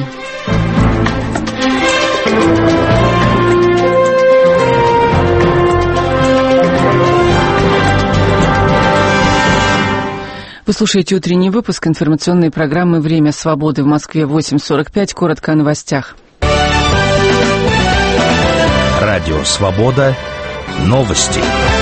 Вы слушаете утренний выпуск информационной программы «Время свободы». В Москве 8:45. Коротко о новостях. Радио «Свобода». Новости.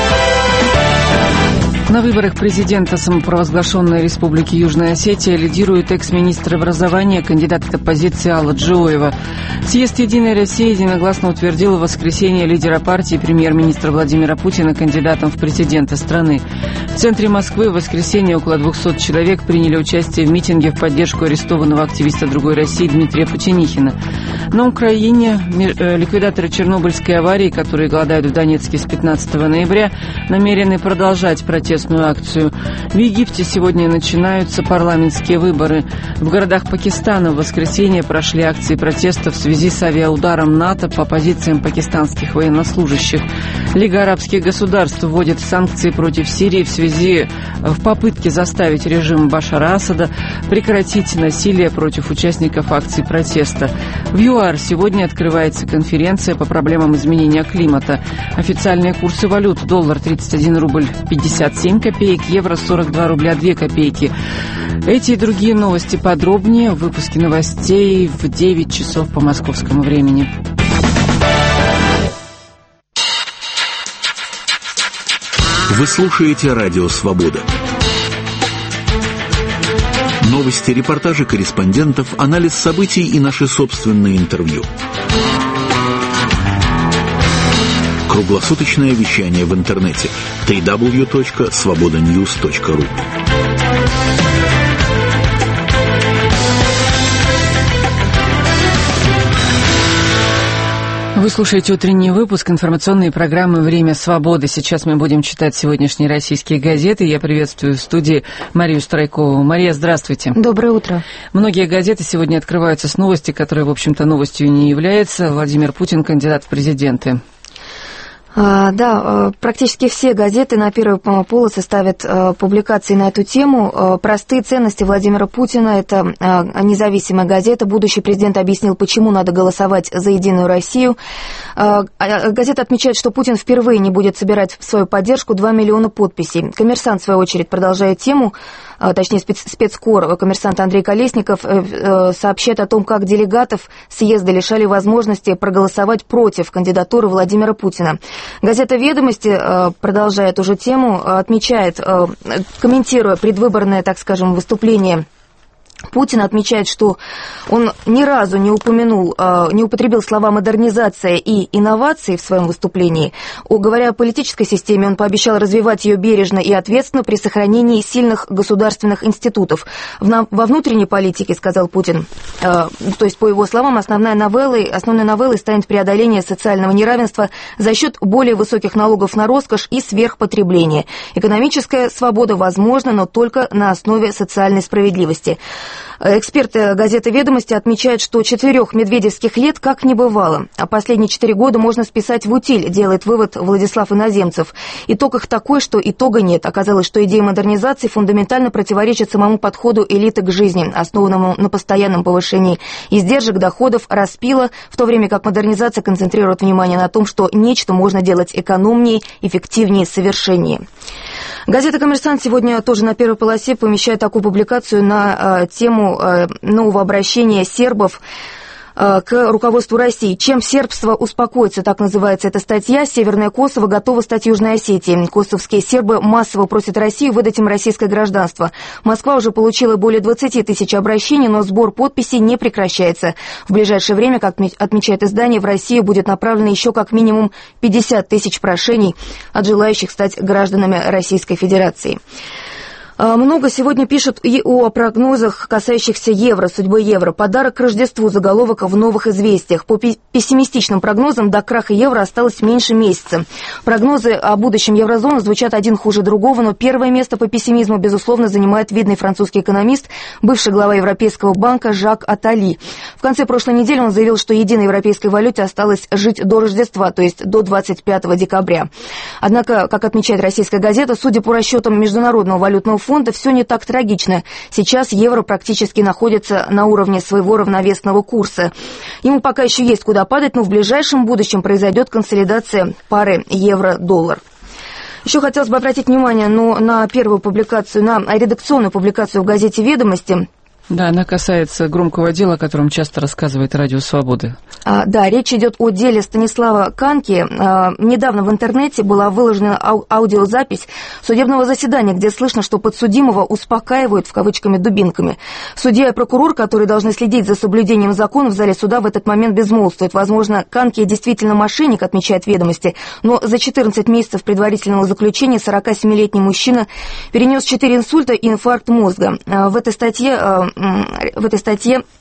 На выборах президента самопровозглашенной Республики Южная Осетия лидирует экс-министр образования, кандидат от оппозиции Алла Джоева. Съезд «Единой России» единогласно утвердил в воскресенье лидера партии премьер-министра Владимира Путина кандидатом в президенты страны. В центре Москвы в воскресенье около 200 человек приняли участие в митинге в поддержку арестованного активиста «Другой России» Дмитрия Путинихина. На Украине ликвидаторы Чернобыльской аварии, которые голодают в Донецке с 15 ноября, намерены продолжать протест протестную акцию. В Египте сегодня начинаются парламентские выборы. В городах Пакистана в воскресенье прошли акции протеста в связи с авиаударом НАТО по позициям пакистанских военнослужащих. Лига арабских государств вводит санкции против Сирии в попытке заставить режим Башара Асада прекратить насилие против участников акций протеста. В ЮАР сегодня открывается конференция по проблемам изменения климата. Официальные курсы валют: доллар 31 рубль 57 копеек, евро 42 рубля 2 копейки. Эти и другие новости подробнее в выпуске новостей в 9 часов по московскому времени. Вы слушаете «Радио Свобода». Новости, репортажи корреспондентов, анализ событий и наши собственные интервью. Круглосуточное вещание в интернете www.svobodanews.ru. Вы слушаете утренний выпуск информационной программы «Время свободы». Сейчас мы будем читать сегодняшние российские газеты. Я приветствую в студии Марию Страйкову. Мария, здравствуйте. Доброе утро. Многие газеты сегодня открываются с новости, которая, в общем-то, новостью не является. Владимир Путин, кандидат в президенты. Да, практически все газеты на первой полосе ставят публикации на эту тему. «Простые ценности Владимира Путина» — это независимая газета. Будущий президент объяснил, почему надо голосовать за «Единую Россию». Газета отмечает, что Путин впервые не будет собирать в свою поддержку 2 миллиона подписей. «Коммерсант», в свою очередь, продолжает тему, точнее спецкор, коммерсант Андрей Колесников сообщает о том, как делегатов съезда лишали возможности проголосовать против кандидатуры Владимира Путина. Газета «Ведомости», продолжая эту же тему, отмечает, комментируя предвыборное, так скажем, выступление Путин, отмечает, что он ни разу не употребил слова «модернизация» и «инновации» в своем выступлении. Говоря о политической системе, он пообещал развивать ее бережно и ответственно при сохранении сильных государственных институтов. Во внутренней политике, сказал Путин, то есть, по его словам, основной новеллой станет преодоление социального неравенства за счет более высоких налогов на роскошь и сверхпотребление. Экономическая свобода возможна, но только на основе социальной справедливости. Эксперты газеты «Ведомости» отмечают, что 4 медведевских лет как не бывало. А последние 4 года можно списать в утиль, делает вывод Владислав Иноземцев. Итог их такой, что итога нет. Оказалось, что идея модернизации фундаментально противоречит самому подходу элиты к жизни, основанному на постоянном повышении издержек, доходов, распила, в то время как модернизация концентрирует внимание на том, что нечто можно делать экономнее, эффективнее, совершеннее. Газета «Коммерсант» сегодня тоже на первой полосе помещает такую публикацию на тему нового обращения сербов к руководству России. «Чем сербство успокоится», так называется эта статья. Северное Косово готово стать Южной Осетией. Косовские сербы массово просят Россию выдать им российское гражданство. Москва уже получила более 20 тысяч обращений, но сбор подписей не прекращается. В ближайшее время, как отмечает издание, в Россию будет направлено еще как минимум 50 тысяч прошений от желающих стать гражданами Российской Федерации. Много сегодня пишут и о прогнозах, касающихся евро, судьбы евро. Подарок к Рождеству, заголовок в «Новых известиях». По пессимистичным прогнозам, до краха евро осталось меньше месяца. Прогнозы о будущем еврозоны звучат один хуже другого, но первое место по пессимизму, безусловно, занимает видный французский экономист, бывший глава Европейского банка Жак Аттали. В конце прошлой недели он заявил, что единой европейской валюте осталось жить до Рождества, то есть до 25 декабря. Однако, как отмечает российская газета, судя по расчетам Международного валютного фонда, все не так трагично. Сейчас евро практически находится на уровне своего равновесного курса. Ему пока еще есть куда падать, но в ближайшем будущем произойдет консолидация пары евро-доллар. Еще хотелось бы обратить внимание на первую публикацию, на редакционную публикацию в газете «Ведомости». Да, она касается громкого дела, о котором часто рассказывает «Радио Свободы». Да, речь идет о деле Станислава Канки. Недавно в интернете была выложена аудиозапись судебного заседания, где слышно, что подсудимого успокаивают, в кавычками, дубинками. Судья и прокурор, которые должны следить за соблюдением закона, в зале суда в этот момент безмолвствуют. Возможно, Канки действительно мошенник, отмечает «Ведомости», но за 14 месяцев предварительного заключения 47-летний мужчина перенес 4 инсульта и инфаркт мозга. В этой статье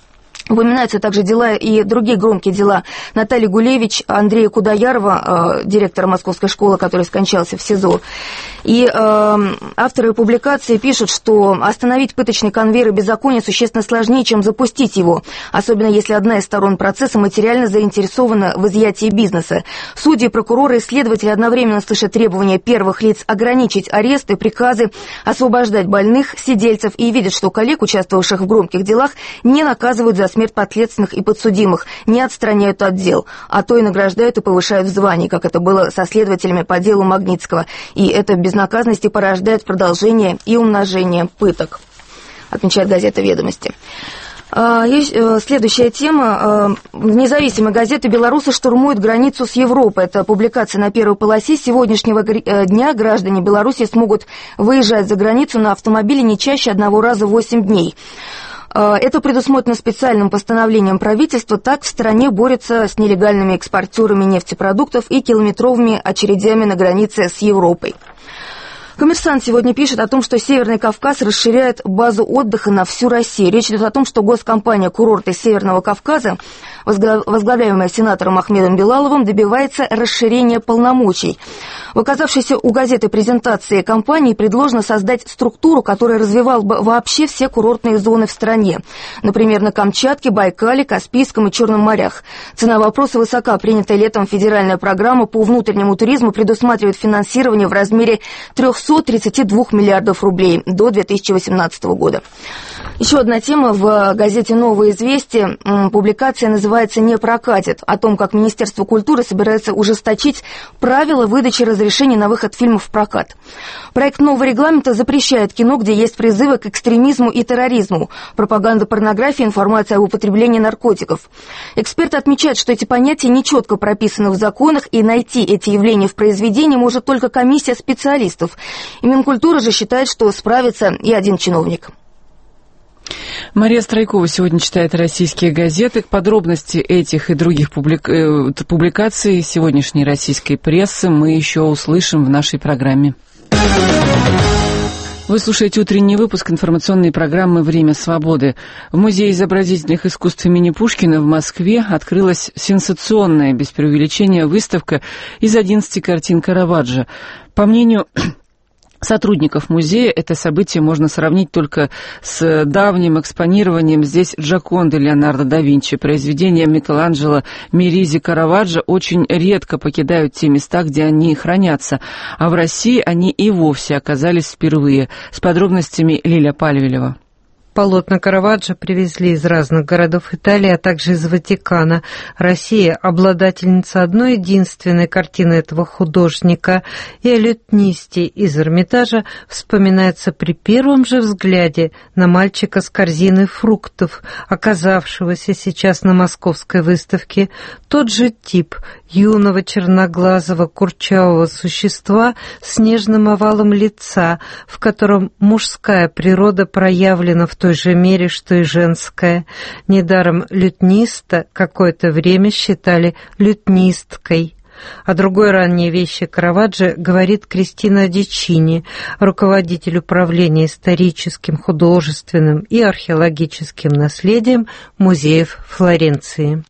Упоминаются также дела и другие громкие дела Натальи Гулевич, Андрея Кудоярова, директора Московской школы, который скончался в СИЗО. И авторы публикации пишут, что остановить пыточный конвейер и беззаконие существенно сложнее, чем запустить его, особенно если одна из сторон процесса материально заинтересована в изъятии бизнеса. Судьи, прокуроры и следователи одновременно слышат требования первых лиц ограничить аресты, приказы, освобождать больных, сидельцев и видят, что коллег, участвовавших в громких делах, не наказывают за смерть подследственных и подсудимых, не отстраняют от дел, а то и награждают и повышают в звании, как это было со следователями по делу Магнитского. И это безнаказанность порождает продолжение и умножение пыток, отмечает газета «Ведомости». Следующая тема. Независимые газеты «Белорусы штурмуют границу с Европой». Это публикация на первой полосе. С сегодняшнего дня граждане Беларуси смогут выезжать за границу на автомобиле не чаще одного раза в 8 дней. Это предусмотрено специальным постановлением правительства. Так в стране борются с нелегальными экспортерами нефтепродуктов и километровыми очередями на границе с Европой. «Коммерсант» сегодня пишет о том, что Северный Кавказ расширяет базу отдыха на всю Россию. Речь идет о том, что госкомпания «Курорты Северного Кавказа», возглавляемая сенатором Ахмедом Билаловым, добивается расширения полномочий. В оказавшейся у газеты презентации компании предложено создать структуру, которая развивала бы вообще все курортные зоны в стране. Например, на Камчатке, Байкале, Каспийском и Черном морях. Цена вопроса высока. Принятая летом федеральная программа по внутреннему туризму предусматривает финансирование в размере 332 миллиардов рублей до 2018 года. Еще одна тема в газете «Новое известие». Публикация называется «Не прокатит», о том, как Министерство культуры собирается ужесточить правила выдачи разрешений на выход фильмов в прокат. Проект нового регламента запрещает кино, где есть призывы к экстремизму и терроризму, пропаганда порнографии, информация об употреблении наркотиков. Эксперты отмечают, что эти понятия нечетко прописаны в законах, и найти эти явления в произведении может только комиссия специалистов. И Минкультура же считает, что справится и один чиновник. Мария Страйкова сегодня читает российские газеты. Подробности этих и других публикаций сегодняшней российской прессы мы еще услышим в нашей программе. Вы слушаете утренний выпуск информационной программы «Время свободы». В Музее изобразительных искусств имени Пушкина в Москве открылась сенсационная, без преувеличения, выставка из 11 картин Караваджо. По мнению сотрудников музея это событие можно сравнить только с давним экспонированием здесь Джоконды Леонардо да Винчи. Произведения Микеланджело, Меризи, Караваджо очень редко покидают те места, где они хранятся, а в России они и вовсе оказались впервые. С подробностями Лиля Пальвелева. Полотна Караваджо привезли из разных городов Италии, а также из Ватикана. Россия – обладательница одной единственной картины этого художника, и о лютнисте из Эрмитажа вспоминается при первом же взгляде на мальчика с корзиной фруктов, оказавшегося сейчас на московской выставке. Тот же тип юного черноглазого курчавого существа с нежным овалом лица, в котором мужская природа проявлена в той же мере, что и женская. Недаром лютниста какое-то время считали лютнисткой. О другой ранней вещи Караваджо говорит Кристина Дичини, руководитель управления историческим, художественным и археологическим наследием музеев Флоренции.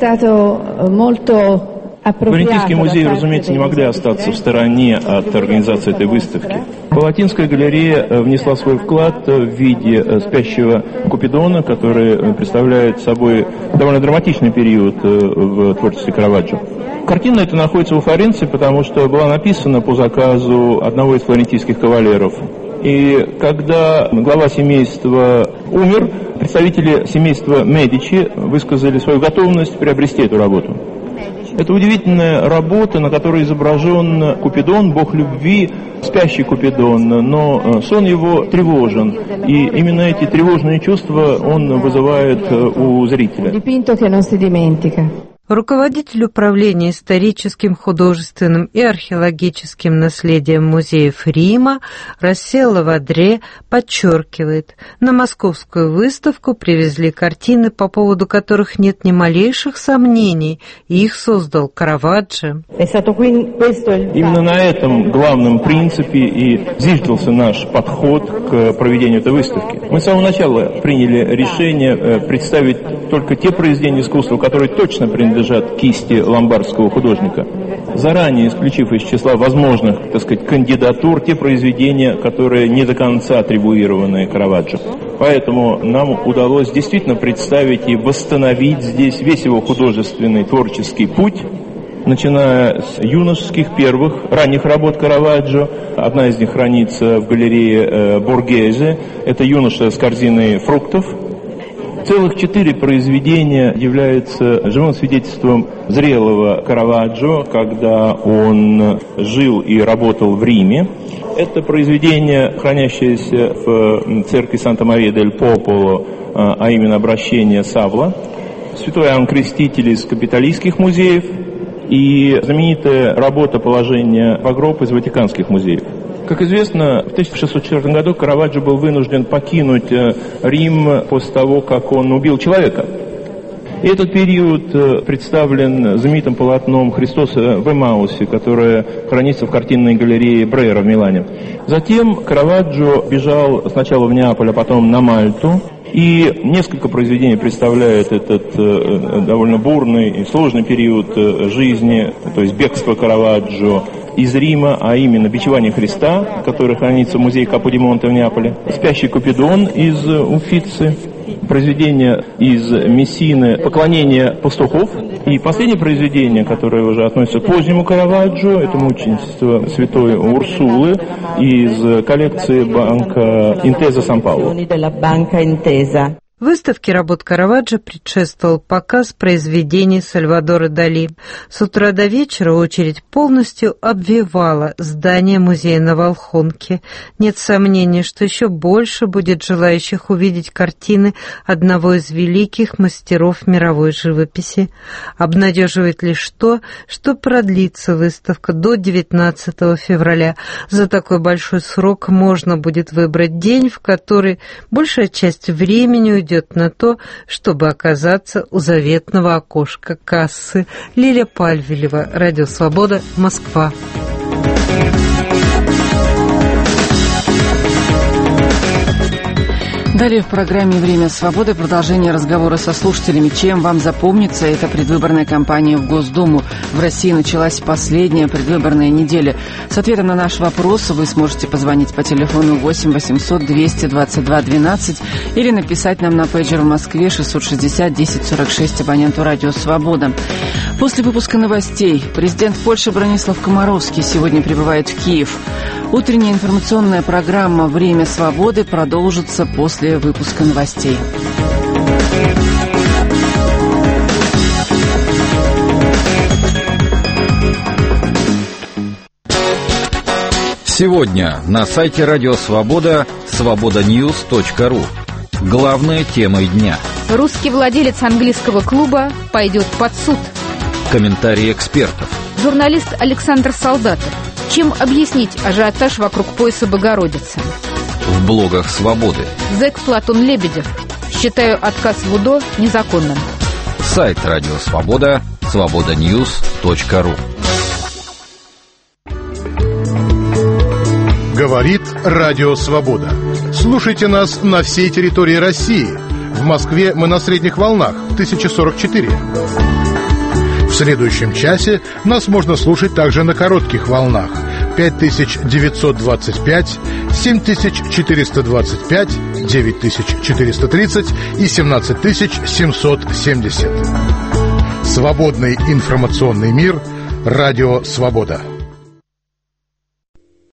Флорентийский музей, разумеется, не могли остаться в стороне от организации этой выставки. Палатинская галерея внесла свой вклад в виде спящего Купидона, который представляет собой довольно драматичный период в творчестве Караваджо. Картина эта находится во Флоренции, потому что была написана по заказу одного из флорентийских кавалеров. И когда глава семейства умер, представители семейства Медичи высказали свою готовность приобрести эту работу. Это удивительная работа, на которой изображен Купидон, бог любви, спящий Купидон, но сон его тревожен, и именно эти тревожные чувства он вызывает у зрителя. Руководитель управления историческим, художественным и археологическим наследием музеев Рима Расселло Вадре подчеркивает, на московскую выставку привезли картины, по поводу которых нет ни малейших сомнений, и их создал Караваджо. Именно на этом главном принципе и зиждился наш подход к проведению этой выставки. Мы с самого начала приняли решение представить только те произведения искусства, которые точно принадлежат кисти ломбардского художника, заранее исключив из числа возможных, так сказать, кандидатур те произведения, которые не до конца атрибуированы Караваджо. Поэтому нам удалось действительно представить и восстановить здесь весь его художественный творческий путь, начиная с юношеских первых ранних работ Караваджо. Одна из них хранится в галерее Боргезе. Это юноша с корзиной фруктов. Целых 4 произведения являются живым свидетельством зрелого Караваджо, когда он жил и работал в Риме. Это произведение, хранящееся в церкви Санта-Мария-дель-Пополо, а именно обращение Савла, святой Иоанн Креститель из Капитолийских музеев и знаменитая работа «Положение в гроб» из Ватиканских музеев. Как известно, в 1604 году Караваджо был вынужден покинуть Рим после того, как он убил человека. И этот период представлен знаменитым полотном «Христоса в Эммаусе», которое хранится в картинной галерее Брейра в Милане. Затем Караваджо бежал сначала в Неаполь, а потом на Мальту. И несколько произведений представляет этот довольно бурный и сложный период жизни, то есть бегство Караваджо из Рима, а именно «Бичевание Христа», который хранится в музее Каподимонте в Неаполе, «Спящий Купидон» из Уффици, произведение из Мессины «Поклонение пастухов». И последнее произведение, которое уже относится к позднему Караваджо, это «Мученичество святой Урсулы» из коллекции банка Интеза Сан-Пауло. Выставке работ Караваджо предшествовал показ произведений Сальвадора Дали. С утра до вечера очередь полностью обвивала здание музея на Волхонке. Нет сомнения, что еще больше будет желающих увидеть картины одного из великих мастеров мировой живописи. Обнадеживает лишь то, что продлится выставка до 19 февраля. За такой большой срок можно будет выбрать день, в который большая часть времени уйдет на то, чтобы оказаться у заветного окошка кассы. Лилия Пальвелева, Радио Свобода, Москва. Далее в программе «Время свободы» продолжение разговора со слушателями. Чем вам запомнится эта предвыборная кампания в Госдуму? В России началась последняя предвыборная неделя. С ответом на наш вопрос вы сможете позвонить по телефону 8 800 222 12 или написать нам на пейджер в Москве 660 10 46 абоненту «Радио Свобода». После выпуска новостей президент Польши Бронислав Комаровский сегодня прибывает в Киев. Утренняя информационная программа «Время свободы» продолжится после выпуска новостей. Сегодня на сайте Радио Свобода свободаньюз.ру. Главные темы дня. Русский владелец английского клуба пойдет под суд. Комментарии экспертов. Журналист Александр Солдатов. Чем объяснить ажиотаж вокруг пояса Богородицы? В блогах «Свободы». Зэк Платон Лебедев. Считаю отказ в УДО незаконным. Сайт Радио Свобода свободаньюз.ру. Говорит Радио Свобода. Слушайте нас на всей территории России. В Москве мы на средних волнах 1044. В следующем часе нас можно слушать также на коротких волнах 5925, 7425, 9430 и 17770. Свободный информационный мир. Радио Свобода.